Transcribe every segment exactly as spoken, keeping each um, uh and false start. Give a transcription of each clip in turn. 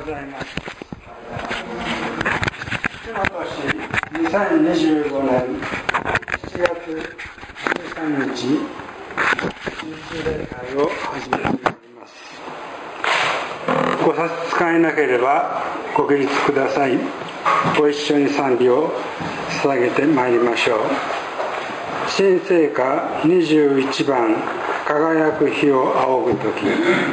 ざいます。この年にせんにじゅうごねんしちがつじゅうさんにち、新旧礼拝を始めてまいります。ご差し支えなければご起立ください。ご一緒に賛美を捧げてまいりましょう。新聖歌にじゅういちばん、輝く日を仰ぐとき。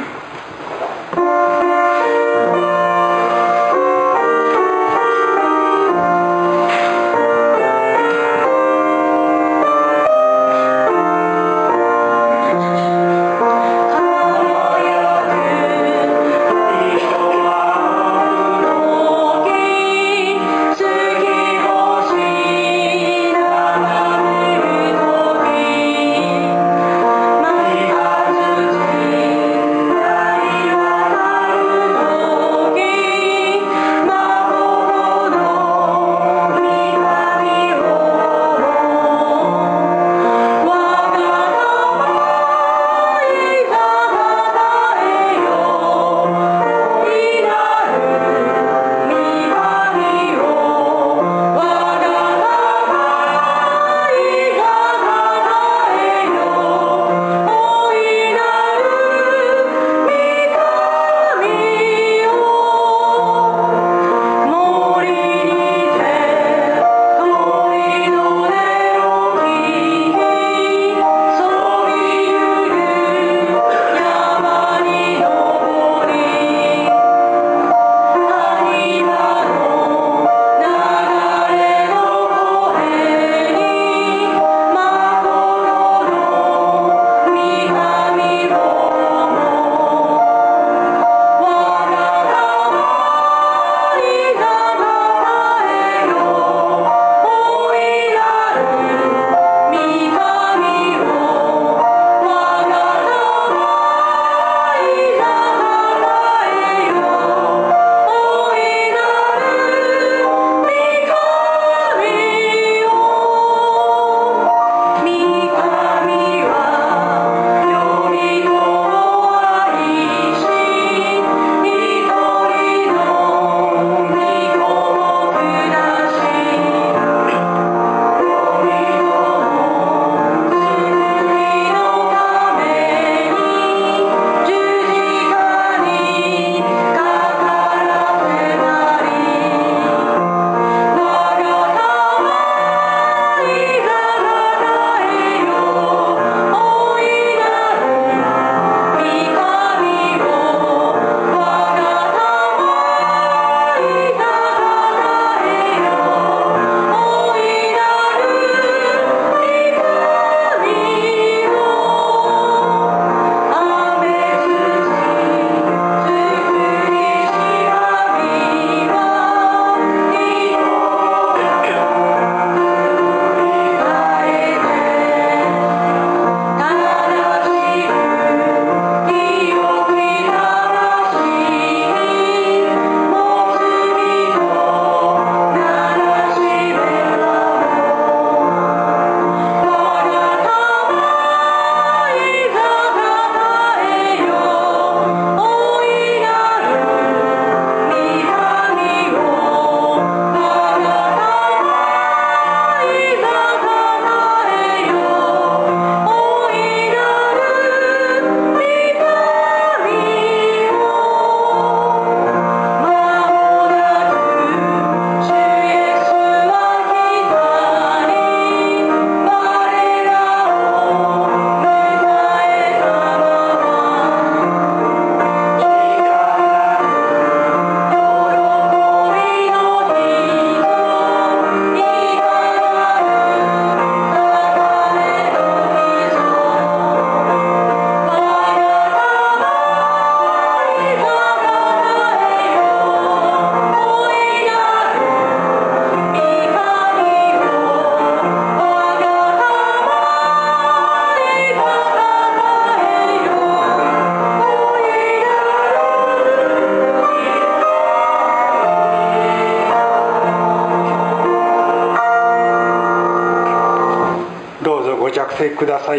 着席ください。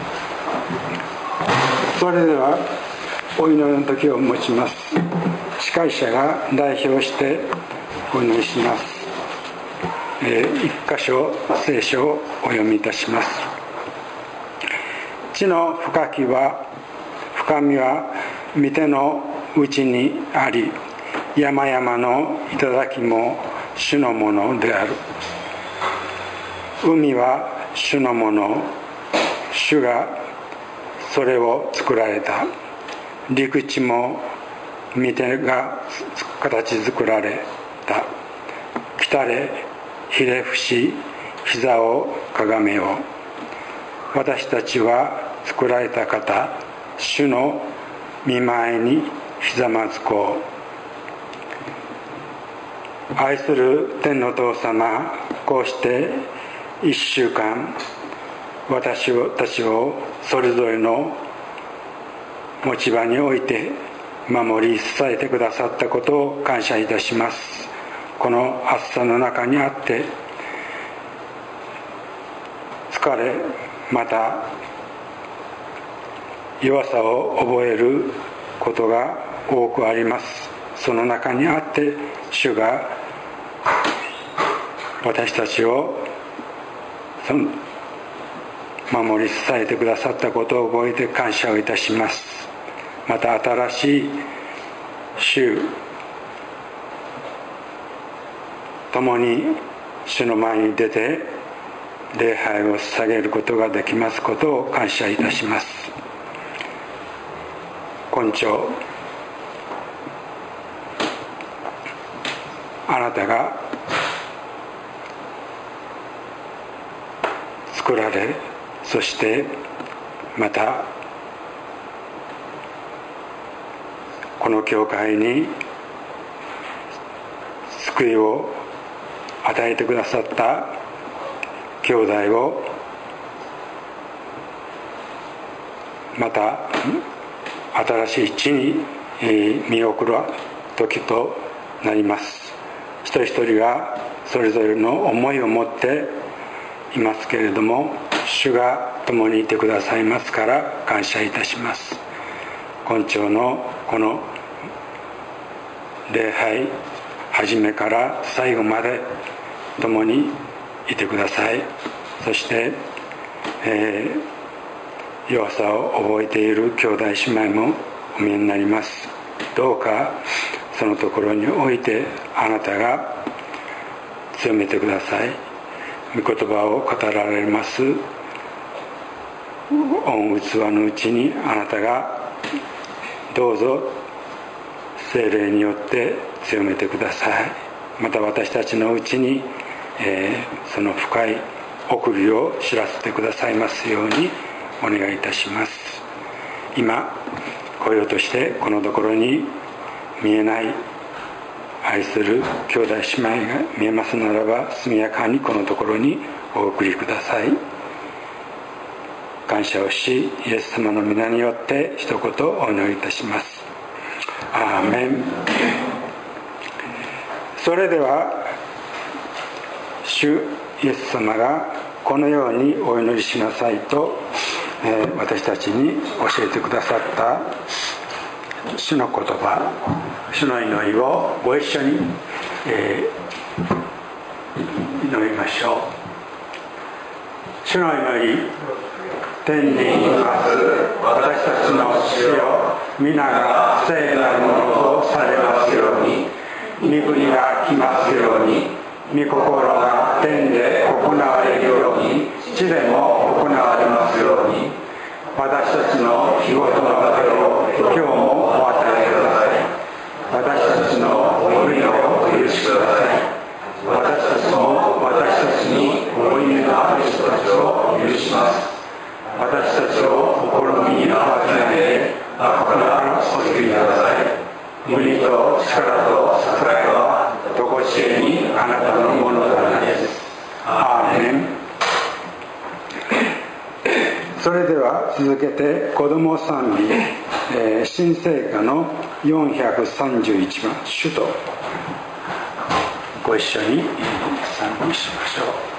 それではお祈りの時を持ちます。誓会者が代表してお祈りします。えー、一箇所聖書をお読みいたします。地の深きは深みは御手の内にあり、山々の頂も主のものである。海は主のもの、主がそれを作られた。陸地も御手が形作られた。来たれ、ひれ伏し、膝をかがめよう。私たちは作られた方、主の御前にひざまずこう。愛する天の父様、こうして一週間、私たちをそれぞれの持ち場において守り支えてくださったことを感謝いたします。この暑さの中にあって疲れ、また弱さを覚えることが多くあります。その中にあって主が私たちを守り支えてくださったことを覚えて感謝をいたします。また新しい週共に主の前に出て礼拝を捧げることができますことを感謝いたします。今朝あなたが作られ、そしてまたこの教会に救いを与えてくださった兄弟をまた新しい地に見送る時となります。一人一人がそれぞれの思いを持っていますけれども、主が共にいてくださいますから感謝いたします。今朝のこの礼拝初めから最後まで共にいてください。そして、えー、弱さを覚えている兄弟姉妹もお見えになります。どうかそのところにおいてあなたが強めてください。御言葉を語られます御器のうちにあなたがどうぞ聖霊によって強めてください。また私たちのうちに、えー、その深い送りを知らせてくださいますようにお願いいたします。今来ようとしてこのところに見えない愛する兄弟姉妹が見えますならば、速やかにこのところにお送りください。感謝をし、イエス様の皆によって一言お祈りいたします。アーメン。それでは主イエス様がこのようにお祈りしなさいと、えー、私たちに教えてくださった主の言葉、主の祈りをご一緒に、えー、祈りましょう。主の祈り。天にいます私たちの父よ、皆が聖なるものとされますように、御国が来ますように、御心が天で行われるように地でも行われますように。私たちの日ごとの糧を今日もお与えください。私たちの負い目をお許しください。私たちも私たちに負い目のある人たちを許します。私たちをお試みに合わせないで悪からお救いください。国と力と栄えはとこしえにあなたのものだです。アーメン。それでは続けて子供賛美、えー、新聖歌のよんひゃくさんじゅういちばん、主とご一緒に賛美しましょう。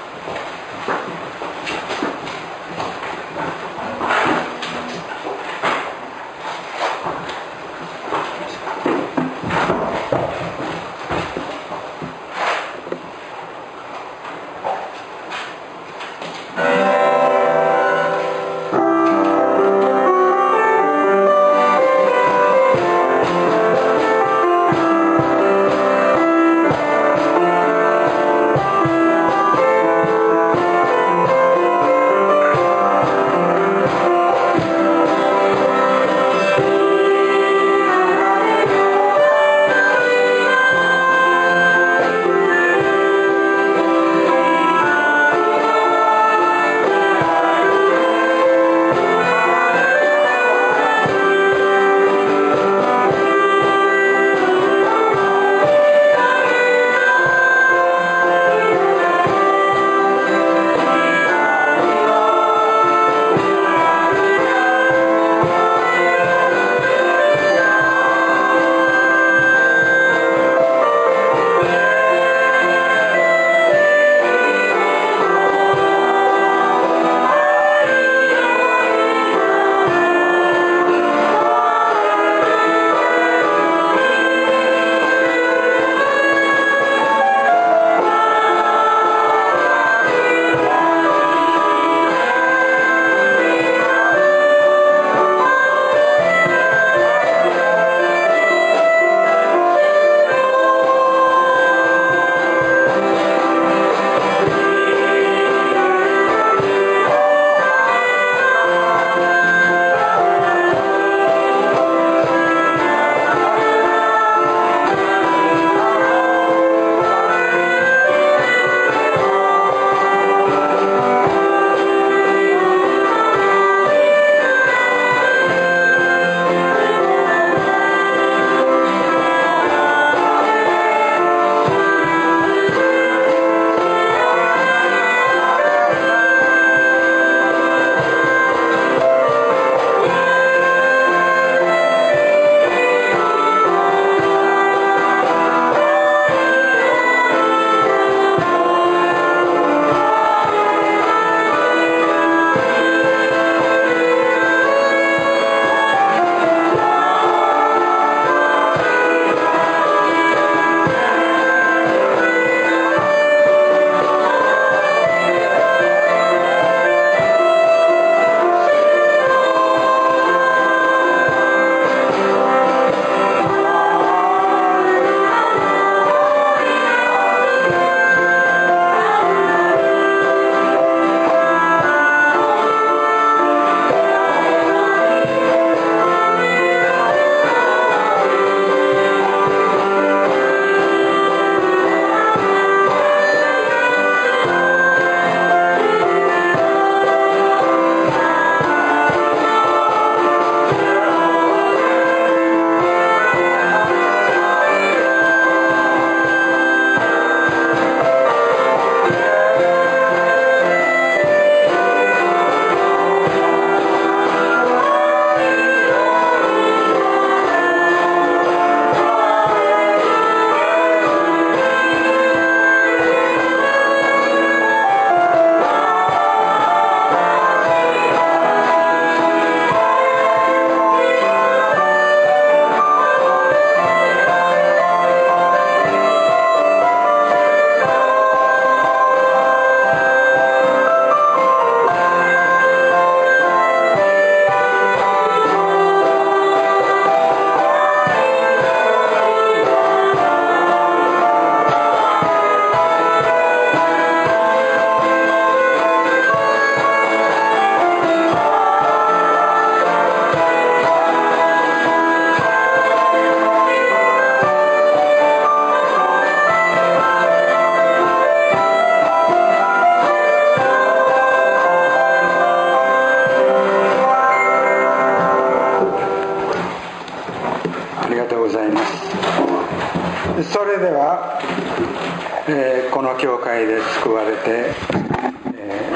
えー、この教会で救われて、え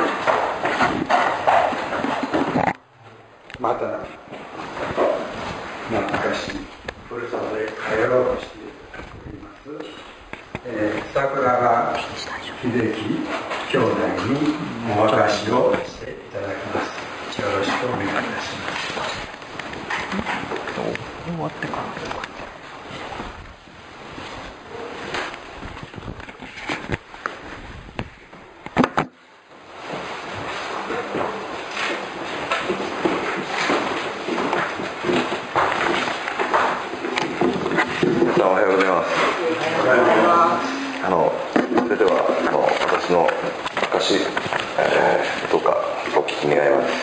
ー、また懐かしいふるさとへ帰ろうとしております、えー、桜庭秀樹兄弟にお渡しをしていただきます。よろしくお願いいたします。終わってからおはようございます。あのそれではあの私の証、えー、どうかお聞き願います。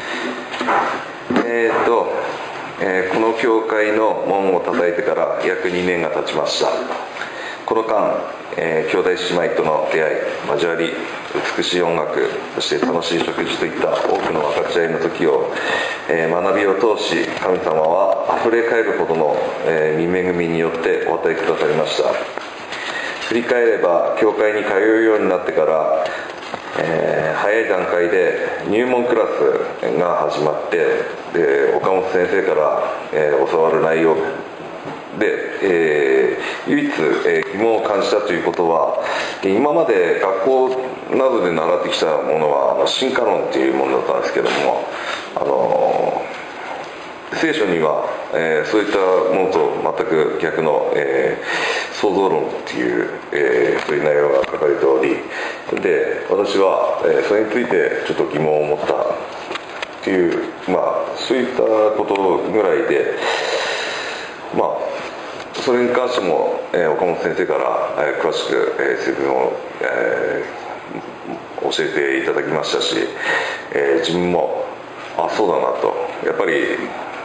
えーと、えー、この教会の門を叩いてから約にねんが経ちました。この間、えー、兄弟姉妹との出会い、交わり、美しい音楽、そして楽しい食事といった多くの分かち合いの時を、えー、学びを通し、神様は溢れ返るほどの、えー、御恵みによってお与えくださりました。振り返れば、教会に通うようになってから、えー、早い段階で入門クラスが始まって、で岡本先生から、えー、教わる内容で、えー、唯一、えー、疑問を感じたということは、今まで学校などで習ってきたものはあの進化論というものだったんですけども、あのー、聖書には、えー、そういったものと全く逆の、えー、創造論という、えー、そういう内容が書かれており、で私は、えー、それについてちょっと疑問を持ったという、まあ、そういったことぐらいで、まあそれに関しても、えー、岡本先生から、えー、詳しく、えー、説明を、えー、教えていただきましたし、えー、自分もあそうだなと、やっぱり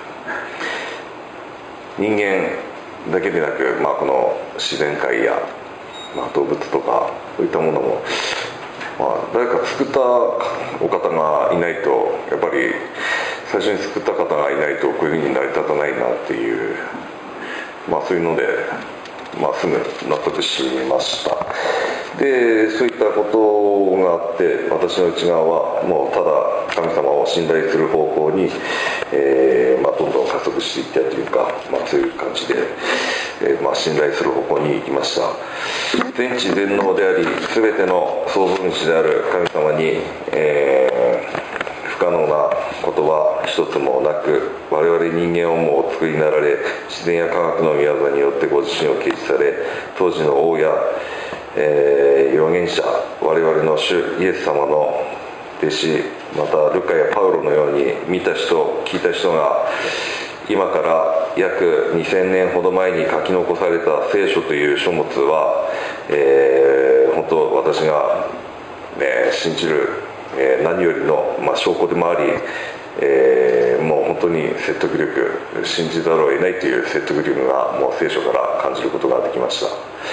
人間だけでなく、まあ、この自然界や、まあ、動物とかそういったものも、まあ、誰か作ったお方がいないと、やっぱり最初に作った方がいないとこういうふうに成り立たないなっていう、まあ、そういうので、まあ、すぐ納得しました。でそういったことがあって、私の内側はもうただ神様を信頼する方向に、えーまあ、どんどん加速していったというか、まあ、そういう感じで、えーまあ、信頼する方向に行きました。全知全能であり全ての創造主である神様に、えー不可能なことは一つもなく、我々人間をもお作りになられ、自然や科学の御業によってご自身を啓示され、当時の王や、えー、預言者、我々の主イエス様の弟子、またルカやパウロのように見た人聞いた人が今から約にせんねんほど前に書き残された聖書という書物は、えー、本当私が、ね、信じるえー、何よりの、まあ、証拠でもあり、えー、もう本当に説得力、信じざるを得ないという説得力がもう聖書から感じることができました。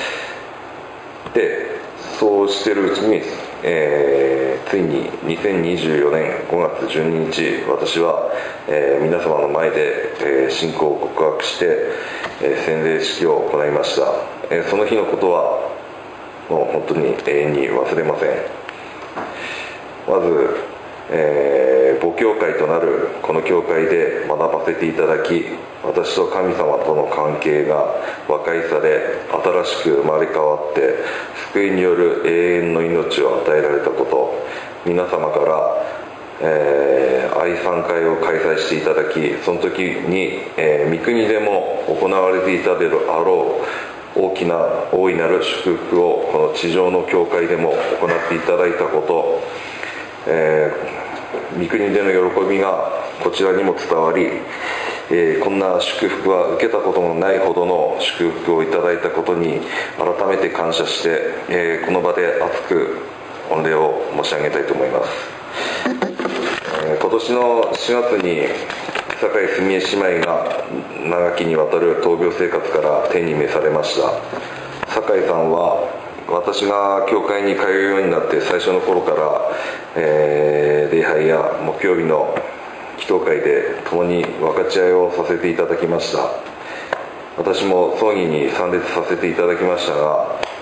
でそうしているうちに、えー、ついににせんにじゅうよねんごがつじゅうににち、私は、えー、皆様の前で、えー、信仰を告白して、えー、洗礼式を行いました。えー、その日のことはもう本当に永遠に忘れません。まず、えー、母教会となるこの教会で学ばせていただき、私と神様との関係が和解され、新しく生まれ変わって救いによる永遠の命を与えられたこと、皆様から、えー、愛賛会を開催していただき、その時に、えー、御国でも行われていたであろう大きな大いなる祝福をこの地上の教会でも行っていただいたこと、えー、御国での喜びがこちらにも伝わり、えー、こんな祝福は受けたことのないほどの祝福をいただいたことに改めて感謝して、えー、この場で熱く御礼を申し上げたいと思います。えー、今年のしがつに酒井澄江姉妹が長きにわたる闘病生活から天に召されました。酒井さんは私が教会に通うようになって最初の頃から、えー、礼拝や木曜日の祈祷会で共に分かち合いをさせていただきました。私も葬儀に参列させていただきましたが、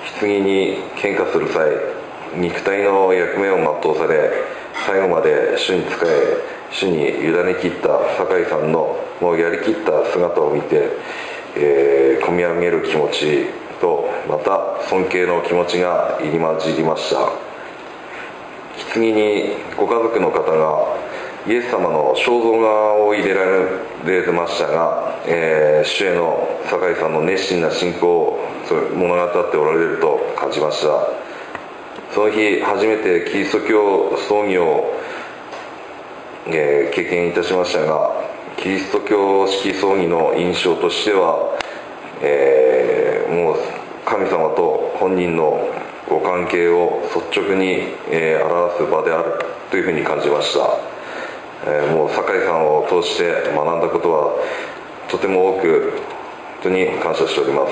棺に献花する際、肉体の役目を全うされ、最後まで主に仕え、主に委ね切った酒井さんのもうやりきった姿を見て、えー、込み上げる気持ちと、また尊敬の気持ちが入り混じりました。棺にご家族の方がイエス様の肖像画を入れられてましたが、えー、主への酒井さんの熱心な信仰を物語っておられると感じました。その日初めてキリスト教葬儀を、えー、経験いたしましたが、キリスト教式葬儀の印象としては、えー、もう神様と本人のご関係を率直に、えー、表す場であるというふうに感じました。えー、もう酒井さんを通して学んだことはとても多く、本当に感謝しております。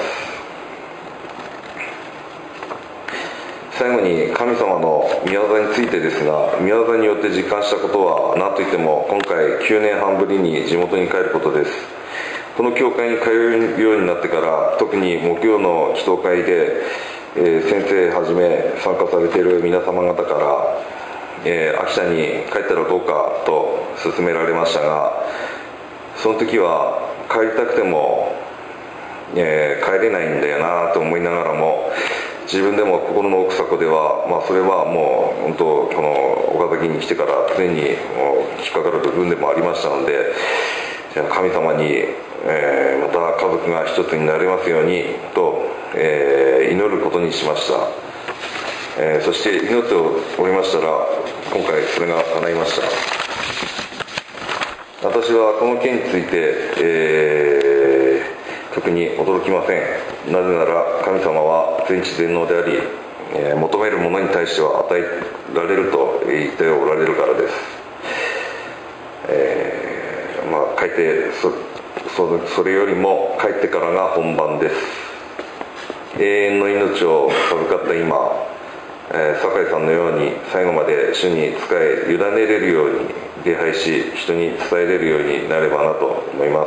最後に神様の御業についてですが、御業によって実感したことは何といっても、今回きゅうねんはんぶりに地元に帰ることです。この教会に通うようになってから、特に木曜の祈祷会で、えー、先生はじめ参加されている皆様方から、えー、秋田に帰ったらどうかと勧められましたが、その時は帰りたくても、えー、帰れないんだよなと思いながらも、自分でも心の奥底では、まあ、それはもう本当この岡崎に来てから常に引っかかる部分でもありましたので、神様に、えー、また家族が一つになれますようにと、えー、祈ることにしました。えー、そして祈っておりましたら、今回それが叶いました。私はこの件について、えー、特に驚きません。なぜなら神様は全知全能であり、えー、求めるものに対しては与えられると言っておられるからです。えー、まあ帰ってそそそれよりも帰ってからが本番です。永遠の命を授かった今、えー、酒井さんのように最後まで主に仕え委ねれるように礼拝し、人に伝えれるようになればなと思います。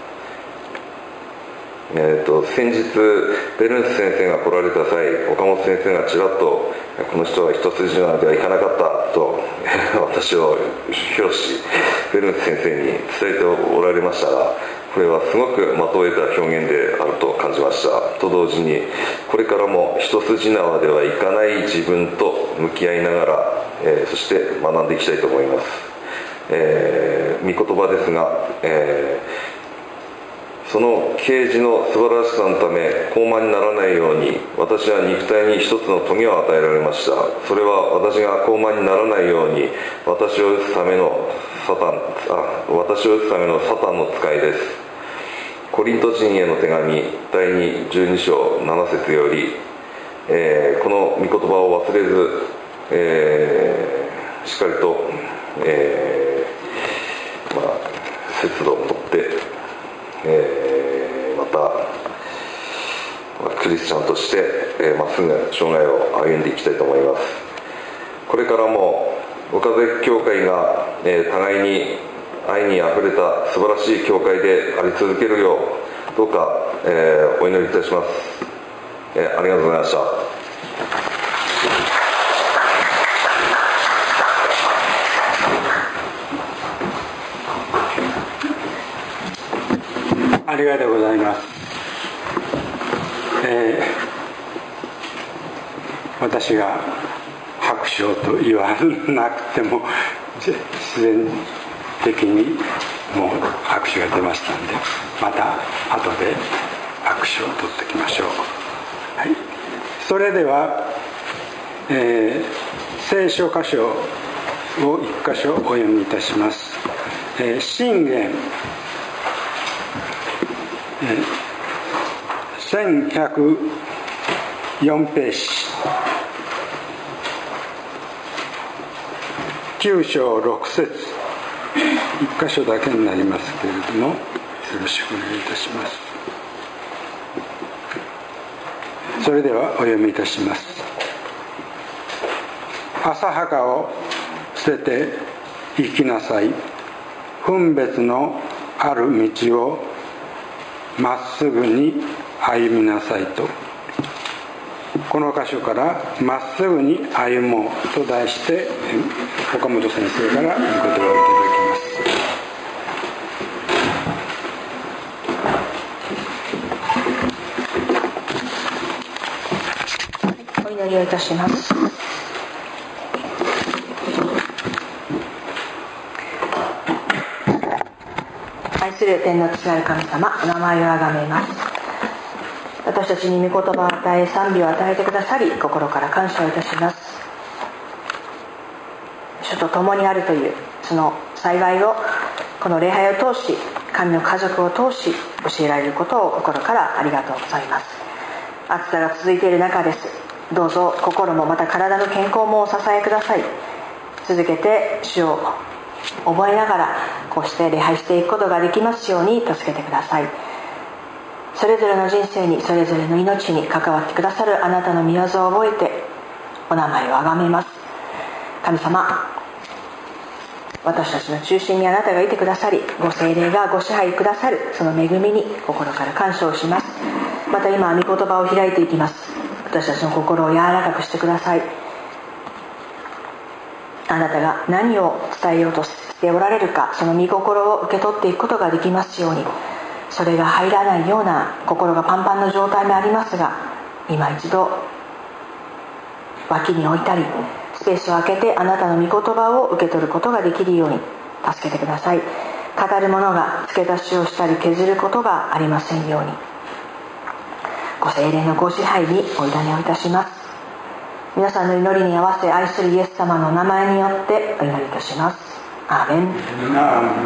えー、と先日ベルンス先生が来られた際、岡本先生がちらっとこの人は一筋縄ではいかなかったと私を評し、ベルンス先生に伝えておられましたが、これはすごく的を得た表現であると感じました。と同時に、これからも一筋縄ではいかない自分と向き合いながら、えー、そして学んでいきたいと思います。えー、御言葉ですが、えーその啓示の素晴らしさのため高慢にならないように、私は肉体に一つの棘を与えられました。それは私が高慢にならないように、私を打つためのサタンあ私を打つためのサタンの使いです。コリント人への手紙だいにじゅうに章なな節より、えー、この御言葉を忘れず、えー、しっかりと、えーまあ、節度を持ってえー、またクリスチャンとして、えー、まっすぐ生涯を歩んでいきたいと思います。これからも岡崎教会が、えー、互いに愛にあふれた素晴らしい教会であり続けるよう、どうか、えー、お祈りいたします。えー、ありがとうございました。 ありがとうございます。えー、私が拍手をと言わなくても自然的にもう拍手が出ましたので、また後で拍手を取っていきましょう。はい、それでは、えー、聖書箇所を一箇所お読みいたします。えー、箴言せんひゃくよんページきゅう章ろく節、一箇所だけになりますけれども、よろしくお願いいたします。それではお読みいたします。浅はかを捨てて行きなさい。分別のある道をまっすぐに歩みなさいと。 この箇所からまっすぐに歩もうと題して岡本先生から御言葉をいただきます。 お祈りをいたします。愛する天の父なる神様、お名前をあがめます。私たちに御言葉を与え、賛美を与えてくださり、心から感謝をいたします。主と共にあるというその幸いをこの礼拝を通し、神の家族を通し教えられることを心からありがとうございます。暑さが続いている中です。どうぞ心もまた体の健康もお支えください。続けて主を覚えながらこうして礼拝していくことができますように助けてください。それぞれの人生に、それぞれの命に関わってくださるあなたの御業を覚えてお名前をあがめます。神様、私たちの中心にあなたがいてくださり、ご聖霊がご支配くださるその恵みに心から感謝をします。また今御言葉を開いていきます。私たちの心を柔らかくしてください。あなたが何を伝えようとしておられるか、その御心を受け取っていくことができますように。それが入らないような心がパンパンの状態もありますが、今一度脇に置いたりスペースを空けてあなたの御言葉を受け取ることができるように助けてください。語る者が付け足しをしたり削ることがありませんように、ご聖霊のご支配にお委ねをいたします。皆さんの祈りに合わせ、愛するイエス様の名前によってお祈りいたします。アーメン。アーメン。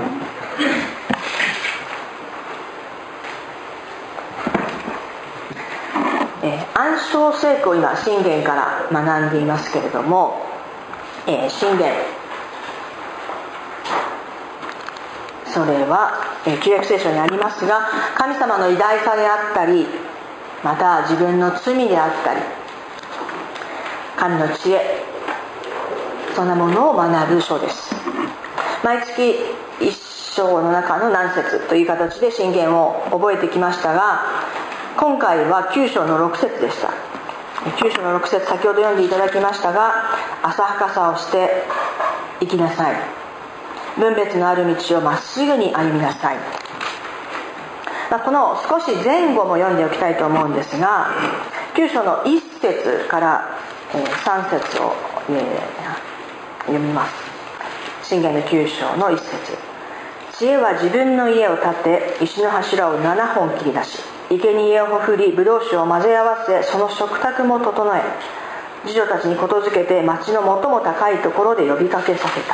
えー、暗唱聖句を今箴言から学んでいますけれども、えー、箴言、それは、えー、旧約聖書にありますが、神様の偉大さであったり、また自分の罪であったり、神の知恵、そんなものを学ぶ書です。毎月一章の中の何節という形で箴言を覚えてきましたが、今回はきゅう章のろく節でした。きゅう章のろく節、先ほど読んでいただきましたが、浅はかさをして行きなさい。分別のある道をまっすぐに歩みなさい。この少し前後も読んでおきたいと思うんですが、きゅう章のいち節からさん節を読みます。箴言のきゅう章のいち節。知恵は自分の家を建て、石の柱をななほん切り出し、生贄をほふり、ブドウ酒を混ぜ合わせ、その食卓も整え、次女たちにことづけて町の最も高いところで呼びかけさせた。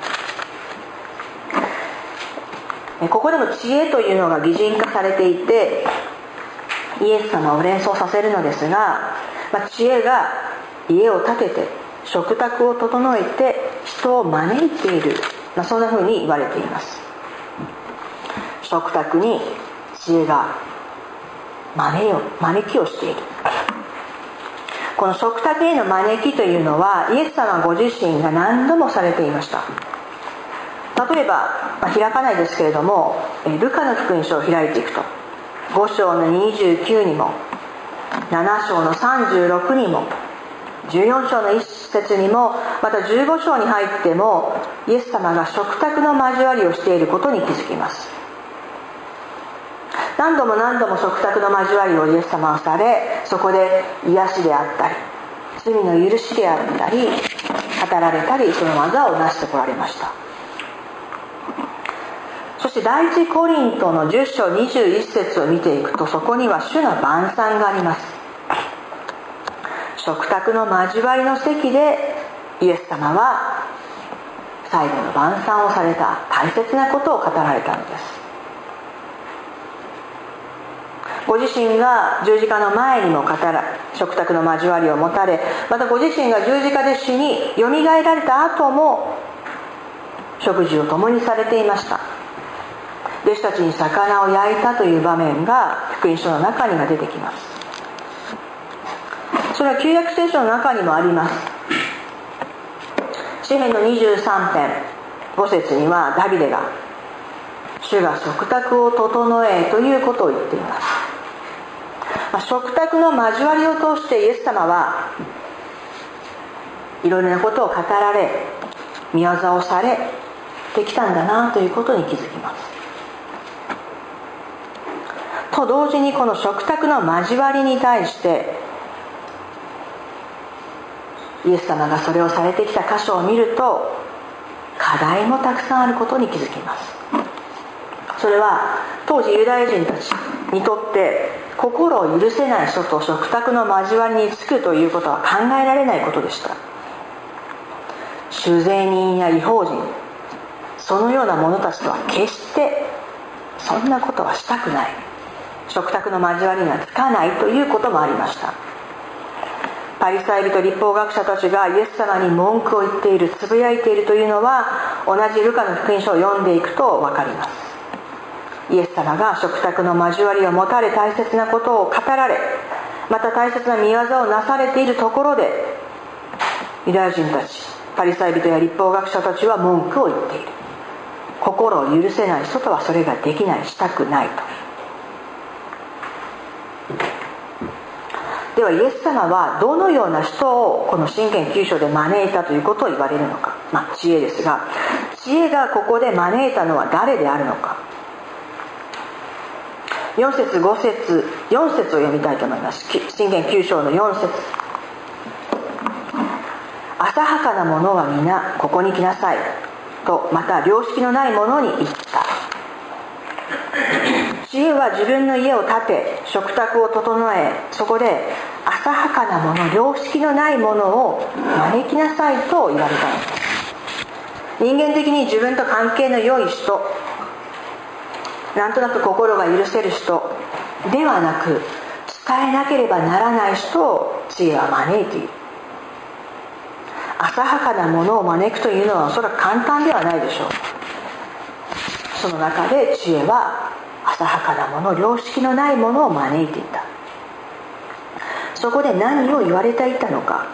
ここでも知恵というのが擬人化されていて、イエス様を連想させるのですが、まあ、知恵が家を建てて食卓を整えて人を招いている、まあ、そんな風に言われています。食卓に知恵が招きを、招きをしている。この食卓への招きというのはイエス様ご自身が何度もされていました。例えば、まあ、開かないですけれども、ルカの福音書を開いていくと、ご章のにじゅうきゅうにも、なな章のさんじゅうろくにも、じゅうよん章のいち節にも、またじゅうご章に入っても、イエス様が食卓の交わりをしていることに気づきます。何度も何度も食卓の交わりをイエス様はされ、そこで癒しであったり、罪の許しであったり、語られたり、その技を成してこられました。そして第一コリントのじゅう章にじゅういち節を見ていくと、そこには主の晩餐があります。食卓の交わりの席でイエス様は最後の晩餐をされた、大切なことを語られたのです。ご自身が十字架の前にも語ら食卓の交わりを持たれ、またご自身が十字架で死によみがえられた後も食事を共にされていました。弟子たちに魚を焼いたという場面が福音書の中には出てきます。それは旧約聖書の中にもあります。詩編のにじゅうさん編ご節にはダビデが主が食卓を整えということを言っています。 まあ、食卓の交わりを通してイエス様はいろいろなことを語られ、御業をされてきたんだなということに気づきます。と同時にこの食卓の交わりに対してイエス様がそれをされてきた箇所を見ると課題もたくさんあることに気づきます。それは当時ユダヤ人たちにとって心を許せない人と食卓の交わりにつくということは考えられないことでした。酒税人や違法人、そのような者たちとは決してそんなことはしたくない、食卓の交わりにはつかないということもありました。パリサイ人律法学者たちがイエス様に文句を言っている、つぶやいているというのは同じルカの福音書を読んでいくと分かります。イエス様が食卓の交わりを持たれ大切なことを語られ、また大切な御業をなされているところでユダヤ人たち、パリサイ人や律法学者たちは文句を言っている。心を許せない人とはそれができない、したくないと。ではイエス様はどのような人をこの箴言きゅう章で招いたということを言われるのか、まあ、知恵ですが、知恵がここで招いたのは誰であるのか。よん節ご節よん節を読みたいと思います。箴言きゅう章のよん節。浅はかな者は皆ここに来なさいと、また良識のない者に言った。知恵は自分の家を建て食卓を整え、そこで浅はかな者、良識のない者を招きなさいと言われたのです。人間的に自分と関係の良い人、なんとなく心が許せる人ではなく、伝えなければならない人を知恵は招いている。浅はかな者を招くというのはおそらく簡単ではないでしょう。その中で知恵は浅はかな者、良識のない者を招いていた。そこで何を言われていたのか。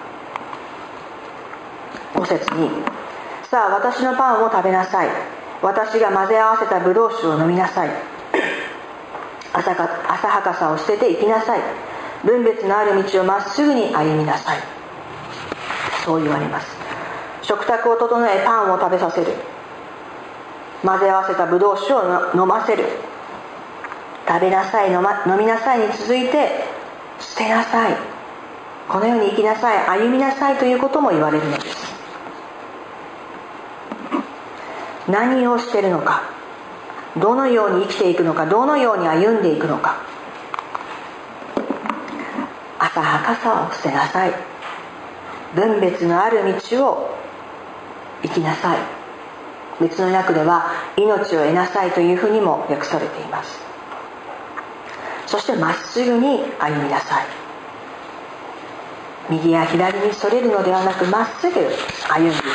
ご節に、さあ私のパンを食べなさい、私が混ぜ合わせたブドウ酒を飲みなさい、浅か、浅はかさを捨てて行きなさい、分別のある道をまっすぐに歩みなさい、そう言われます。食卓を整えパンを食べさせる、混ぜ合わせたブドウ酒を飲ませる、食べなさい、飲ま、飲みなさいに続いて捨てなさい、このように生きなさい、歩みなさいということも言われるのです。何をしているのか、どのように生きていくのか、どのように歩んでいくのか。浅はかさを捨てなさい、分別のある道を生きなさい。別の訳では命を得なさいというふうにも訳されています。そしてまっすぐに歩みなさい。右や左にそれるのではなく、まっすぐ歩んでいきなさい。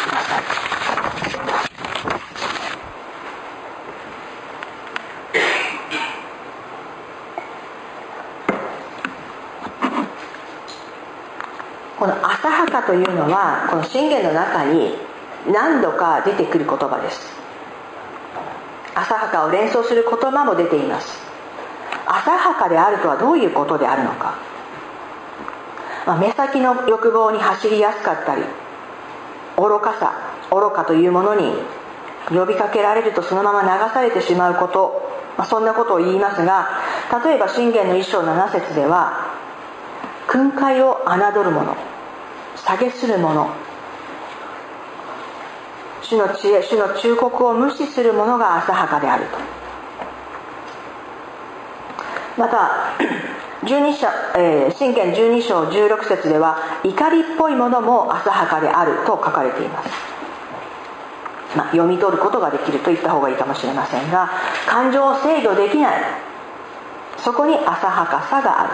この浅はかというのはこの箴言の中に何度か出てくる言葉です。浅はかを連想する言葉も出ています。浅はかであるとはどういうことであるのか、まあ、目先の欲望に走りやすかったり、愚かさ、愚かというものに呼びかけられるとそのまま流されてしまうこと、まあ、そんなことを言いますが、例えば箴言の一章七節では、訓戒を侮る者、蔑する者、主の知恵、主の忠告を無視する者が浅はかであると。またじゅうに章、えー、箴言じゅうに章じゅうろく節では、怒りっぽいものも浅はかであると書かれています。まあ、読み取ることができると言った方がいいかもしれませんが、感情を制御できない、そこに浅はかさがある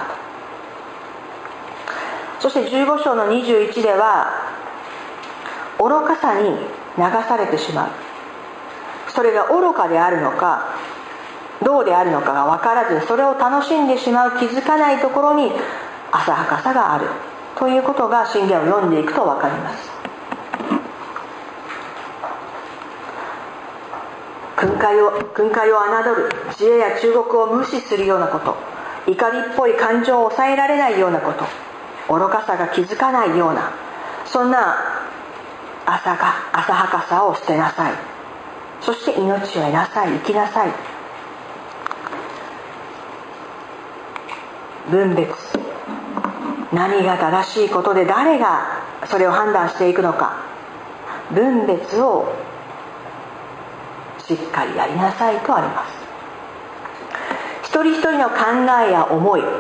と。そしてじゅうご章のにじゅういちでは、愚かさに流されてしまう、それが愚かであるのかどうであるのかが分からず、それを楽しんでしまう、気づかないところに浅はかさがあるということが箴言を読んでいくと分かります。訓戒を訓戒を侮る、知恵や忠告を無視するようなこと、 怒りっぽい感情を抑えられないようなこと、愚かさが気づかないような、そんな浅か浅はかさを捨てなさい。そして命を得なさい、生きなさい。分別、何が正しいことで誰がそれを判断していくのか、分別をしっかりやりなさいとあります。一人一人の考えや思い、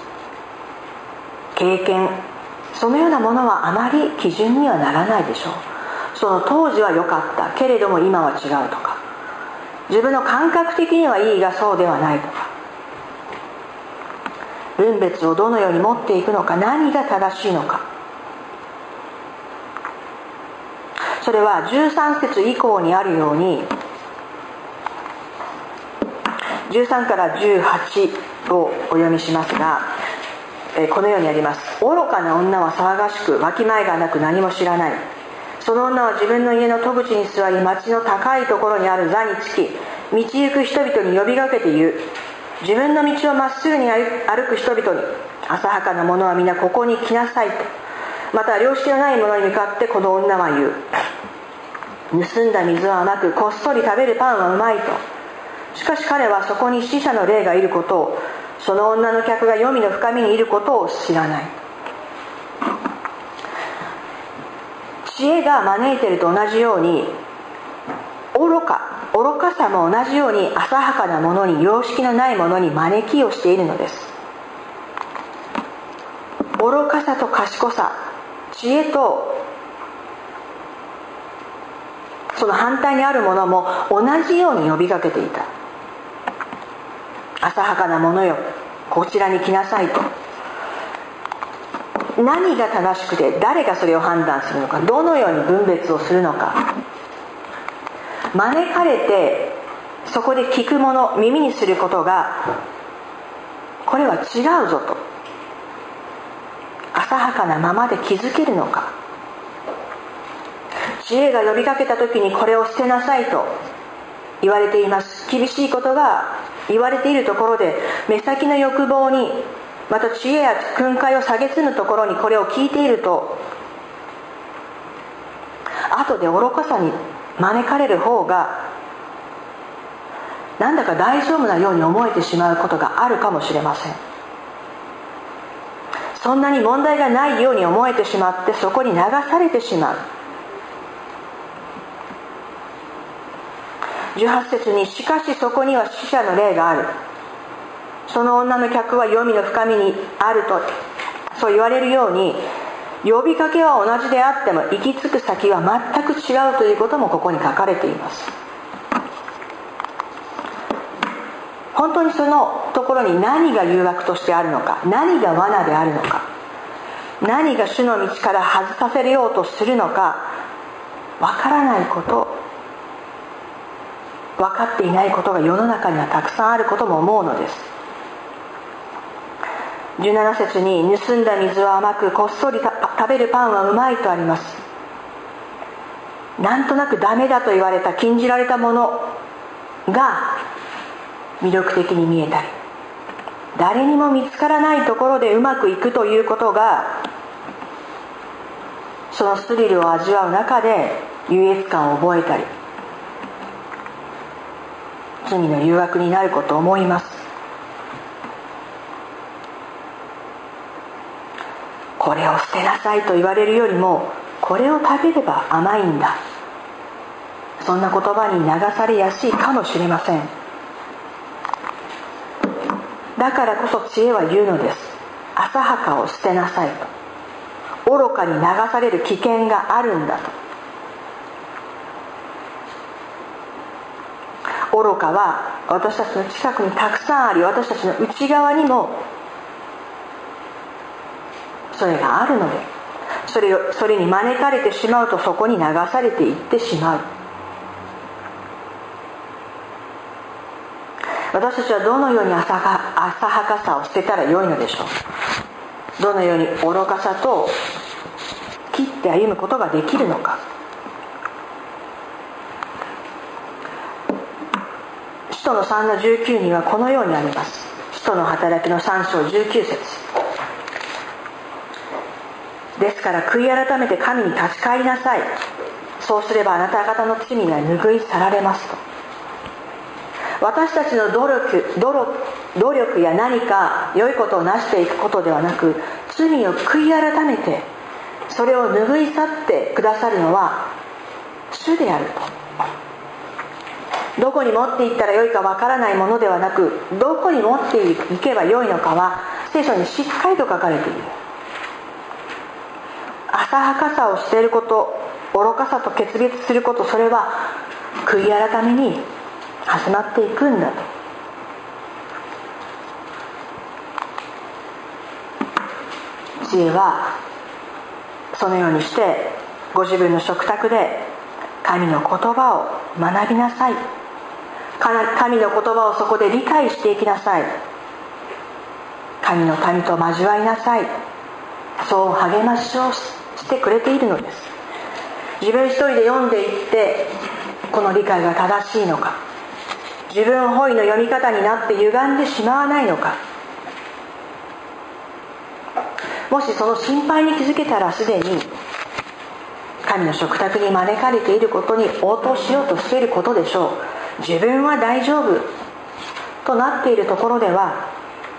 経験、そのようなものはあまり基準にはならないでしょう。その当時は良かったけれども今は違うとか、自分の感覚的にはいいがそうではないとか、分別をどのように持っていくのか、何が正しいのか、それはじゅうさん節以降にあるように、じゅうさんからじゅうはちをお読みしますが、このようにあります。愚かな女は騒がしく、わきまえがなく何も知らない。その女は自分の家の戸口に座り、町の高いところにある座につき、道行く人々に呼びかけて言う。自分の道をまっすぐに歩く人々に、浅はかな者は皆ここに来なさいと。また良識のない者に向かってこの女は言う。盗んだ水は甘く、こっそり食べるパンはうまいと。しかし彼はそこに死者の霊がいることを、その女の客が黄泉の深みにいることを知らない。知恵が招いていると同じように、愚か、愚かさも同じように浅はかなものに、良識のないものに招きをしているのです。愚かさと賢さ、知恵とその反対にあるものも同じように呼びかけていた。浅はかなものよ、こちらに来なさいと。何が正しくて誰がそれを判断するのか、どのように分別をするのか、招かれてそこで聞くもの、耳にすることが、これは違うぞと、浅はかなままで気づけるのか。知恵が呼びかけた時にこれを捨てなさいと言われています。厳しいことが言われているところで、目先の欲望に、また知恵や訓戒を蔑むところにこれを聞いていると、後で愚かさに招かれる方がなんだか大丈夫なように思えてしまうことがあるかもしれません。そんなに問題がないように思えてしまって、そこに流されてしまう。じゅうはち節に、しかしそこには死者の霊がある。その女の客は黄泉の深みにあると、そう言われるように、呼びかけは同じであっても行き着く先は全く違うということもここに書かれています。本当にそのところに何が誘惑としてあるのか、何が罠であるのか、何が主の道から外させようとするのか、わからないこと、分かっていないことが世の中にはたくさんあることも思うのです。じゅうなな節に、盗んだ水は甘く、こっそり食べるパンはうまいとあります。なんとなくダメだと言われた、禁じられたものが魅力的に見えたり、誰にも見つからないところでうまくいくということが、そのスリルを味わう中で優越感を覚えたり、罪の誘惑になることを思います。これを捨てなさいと言われるよりも、これを食べれば甘いんだ、そんな言葉に流されやすいかもしれません。だからこそ知恵は言うのです。浅はかを捨てなさいと。愚かに流される危険があるんだと。愚かは私たちの近くにたくさんあり、私たちの内側にもそれがあるので、それをそれに招かれてしまうと、そこに流されていってしまう。私たちはどのように浅は、浅はかさを捨てたらよいのでしょう。どのように愚かさと切って歩むことができるのか。使徒のさんのじゅうきゅうにはこのようにあります。使徒の働きのさん章じゅうきゅう節。ですから悔い改めて神に立ち返りなさい。そうすればあなた方の罪が拭い去られますと。私たちの努力、努力、努力や何か良いことをなしていくことではなく、罪を悔い改めてそれを拭い去ってくださるのは主であると。どこに持っていったらよいかわからないものではなく、どこに持っていけばよいのかは聖書にしっかりと書かれている。浅はかさを捨てること、愚かさと決別すること、それは悔い改めに始まっていくんだと。知恵はそのようにしてご自分の食卓で神の言葉を学びなさい。神の言葉をそこで理解していきなさい。神の民と交わりなさい。そう励ましをしてくれているのです。自分一人で読んでいってこの理解が正しいのか、自分本位の読み方になって歪んでしまわないのか、もしその心配に気づけたら、すでに神の食卓に招かれていることに応答しようとしていることでしょう。自分は大丈夫となっているところでは、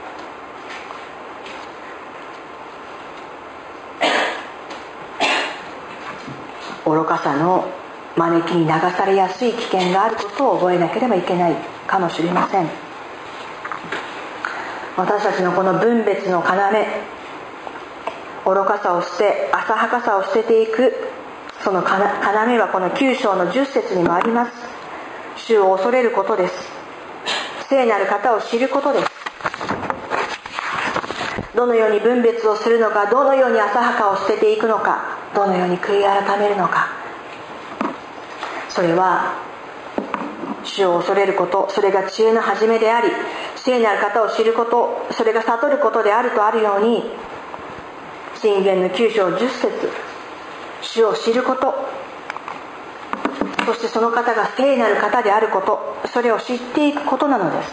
愚かさの招きに流されやすい危険があることを覚えなければいけないかもしれません。私たちのこの分別の要、愚かさを捨て浅はかさを捨てていく、その要はこのきゅう章のじゅっ節にもあります。主を恐れることです。聖なる方を知ることです。どのように分別をするのか、どのように浅はかを捨てていくのか、どのように悔い改めるのか、それは主を恐れること、それが知恵の始めであり、聖なる方を知ること、それが悟ることであるとあるように、箴言のきゅう章じゅっ節、主を知ること、そしてその方が聖なる方であること、それを知っていくことなのです。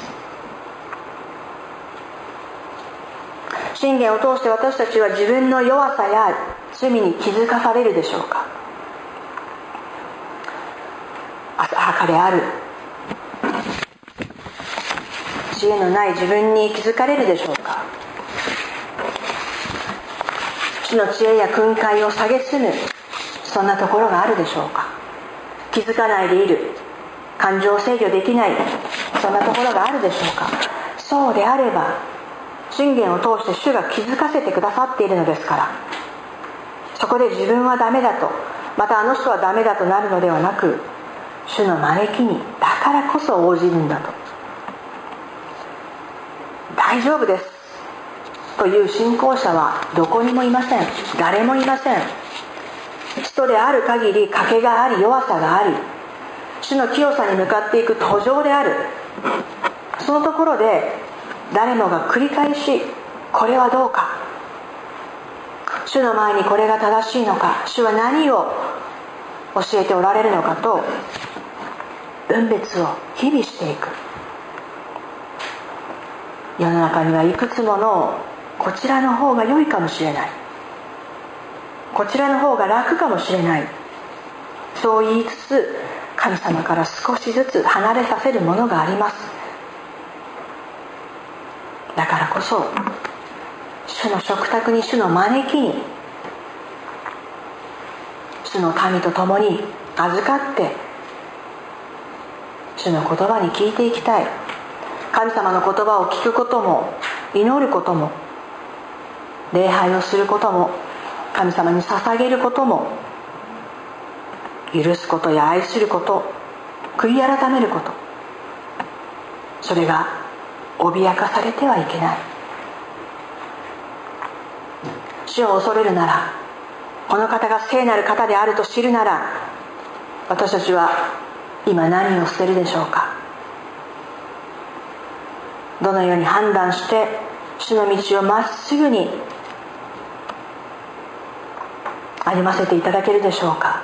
箴言を通して私たちは自分の弱さや罪に気づかされるでしょうか。浅はかである、知恵のない自分に気づかれるでしょうか。主の知恵や訓戒を蔑む、そんなところがあるでしょうか。気づかないでいる、感情を制御できない、そんなところがあるでしょうか。そうであれば、箴言を通して主が気づかせてくださっているのですから、そこで自分はダメだと、またあの人はダメだとなるのではなく、主の招きにだからこそ応じるんだと。大丈夫ですという信仰者はどこにもいません。誰もいません。人である限り賭けがあり、弱さがあり、主の清さに向かっていく途上である。そのところで誰もが繰り返し、これはどうか、主の前にこれが正しいのか、主は何を教えておられるのかと分別を日々していく。世の中にはいくつものこちらの方が良いかもしれない、こちらの方が楽かもしれない、そう言いつつ神様から少しずつ離れさせるものがあります。だからこそ主の食卓に、主の招きに、主の民と共に預かって主の言葉に聞いていきたい。神様の言葉を聞くことも、祈ることも、礼拝をすることも、神様に捧げることも、許すことや愛すること、悔い改めること、それが脅かされてはいけない。主を恐れるなら、この方が聖なる方であると知るなら、私たちは今何を捨てるでしょうか。どのように判断して主の道をまっすぐに歩ませていただけるでしょうか。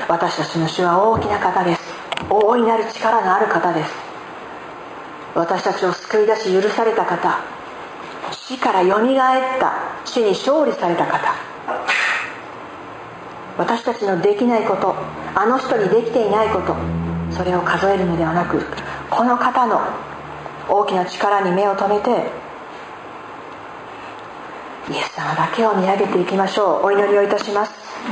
私たちの主は大きな方です。大いなる力のある方です。私たちを救い出し許された方、死からよみがえった、死に勝利された方、私たちのできないこと、あの人にできていないこと、それを数えるのではなく、この方の大きな力に目を留めて、イエス様だけを見上げていきましょう。お祈りをいたします。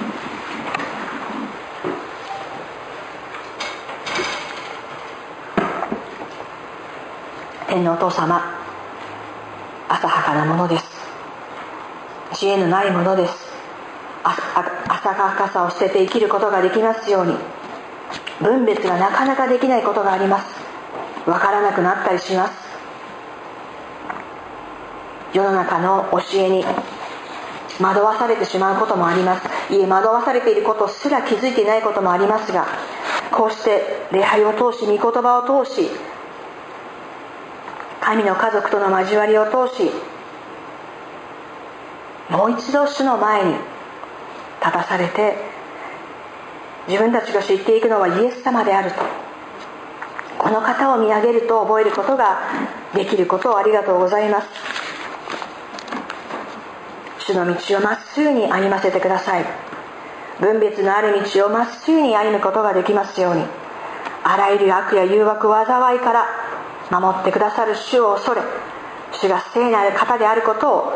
天のお父様、浅はかなものです。知恵のないものです。浅はかさを捨てて生きることができますように。分別がなかなかできないことがあります。わからなくなったりします。世の中の教えに惑わされてしまうこともあります。いえ、惑わされていることすら気づいていないこともありますが、こうして礼拝を通し、御言葉を通し、神の家族との交わりを通し、もう一度主の前に立たされて、自分たちが知っていくのはイエス様であると、この方を見上げると覚えることができることをありがとうございます。主の道をまっすぐに歩ませてください。分別のある道をまっすぐに歩むことができますように。あらゆる悪や誘惑、災いから守ってくださる主を恐れ、主が聖なる方であることを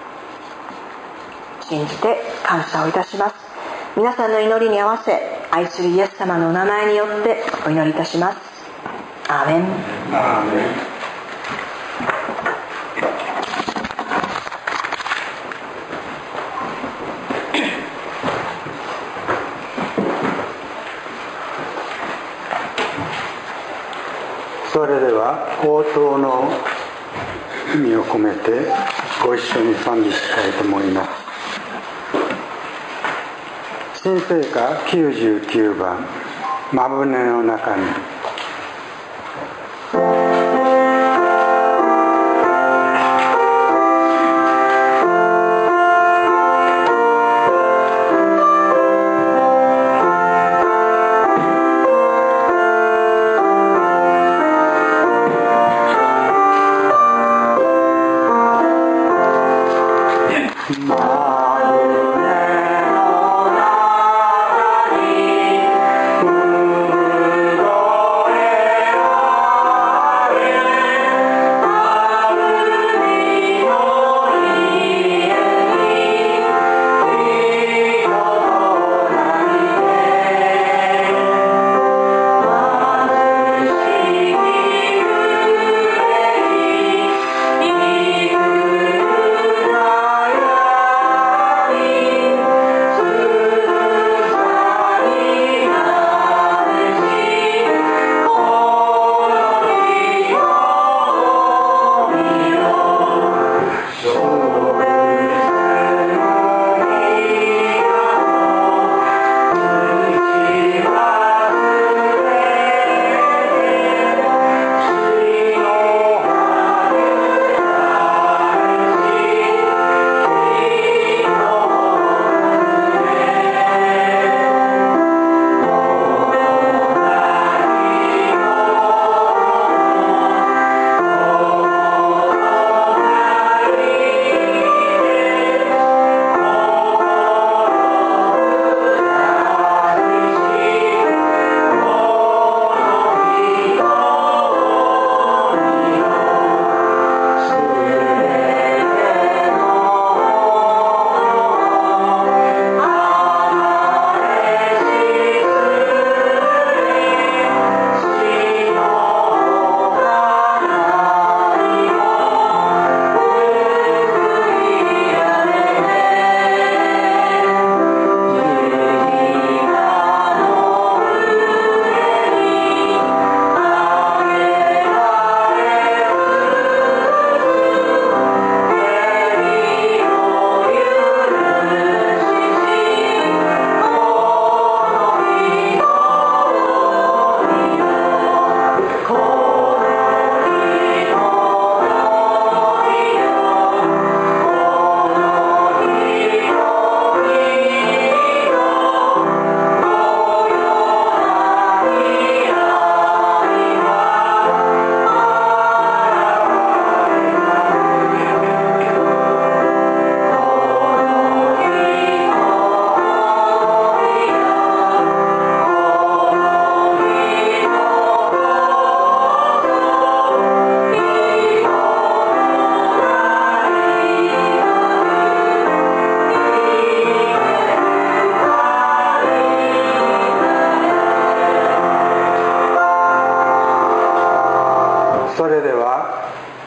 信じて感謝をいたします。皆さんの祈りに合わせ、愛するイエス様のお名前によってお祈りいたします。アーメン。 アーメン。それでは応答の意味を込めてご一緒に賛美したいと思います。新聖歌きゅうじゅうきゅうばん、まぶねの中に。まぶねの中に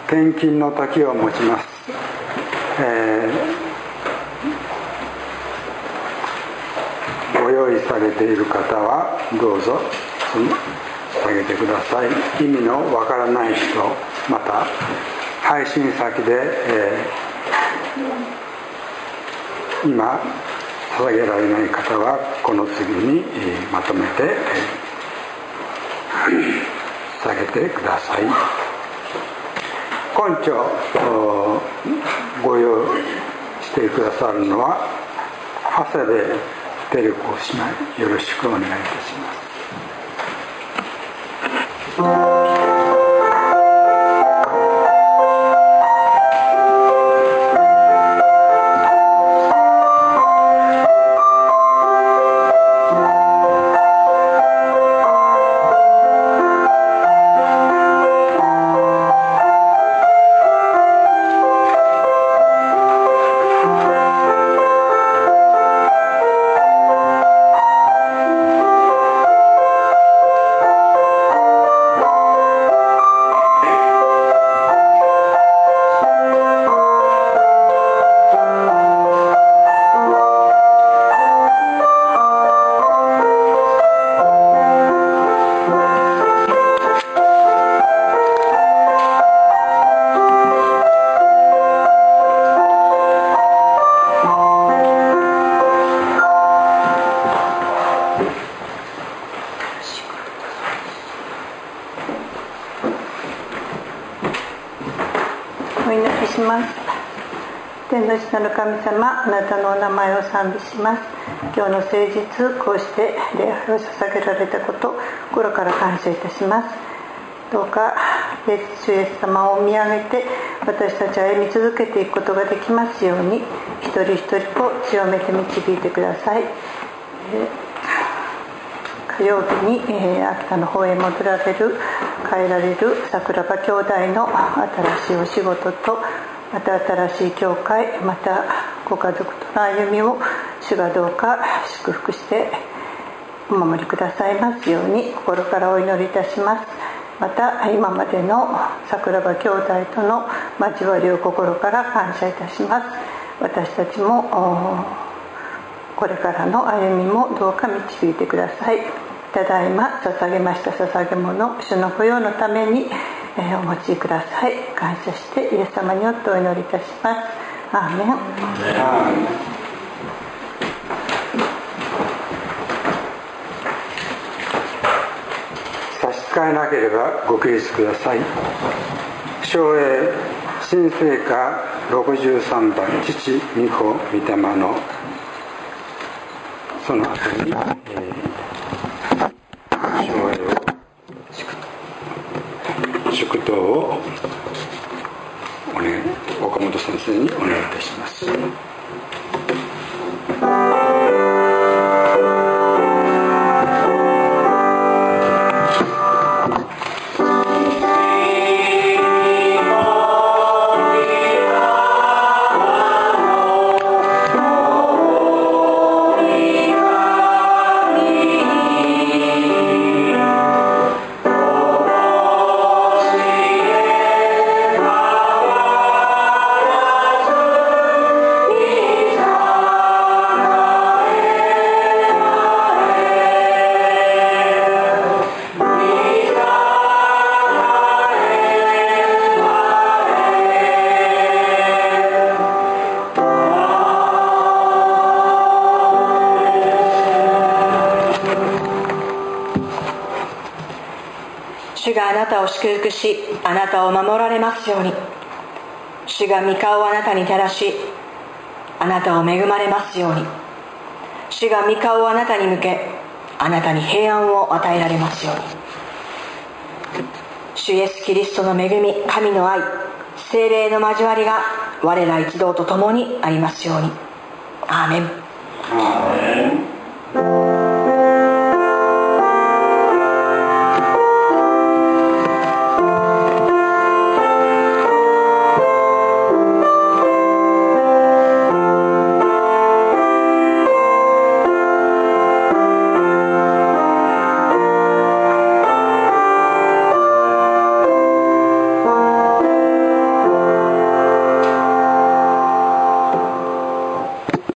献金の時を持ちます。えー、ご用意されている方はどうぞ下げてください。意味のわからない人、また配信先で、えー、今捧げられない方はこの次に、えー、まとめて、えー、下げてください。今朝ご用意してくださるのは長谷部照子姉妹、よろしくお願いいたします。 天の下の神様、あなたのお名前を賛美します。今日の誠実、こうして礼拝を捧げられたこと、心から感謝いたします。どうか主イエス様を見上げて私たちは歩み続けていくことができますように、一人一人を強めて導いてください。火曜日に、えー、秋田の方へ戻られる帰られる桜庭兄弟の新しいお仕事と、また新しい教会、またご家族との歩みを主がどうか祝福してお守りくださいますように心からお祈りいたします。また今までの桜庭兄弟との交わりを心から感謝いたします。私たちもこれからの歩みもどうか導いてください。ただいま捧げました捧げ物、主の御用のためにお持ちください。感謝してイエス様によってお祈りいたします。アーメン。 差し支えなければご起立ください。唱詠新聖歌ろくじゅうさんばん、父御子御霊のその後に、えー、唱詠を祝祷をお願い、岡本先生にお願いいたします。 主があなたを祝福し、あなたを守られますように。主が御顔をあなたに照らし、あなたを恵まれますように。主が御顔をあなたに向け、あなたに平安を与えられますように。主イエスキリストの恵み、神の愛、聖霊の交わりが我ら一同と共にありますように。アーメン。 アーメン。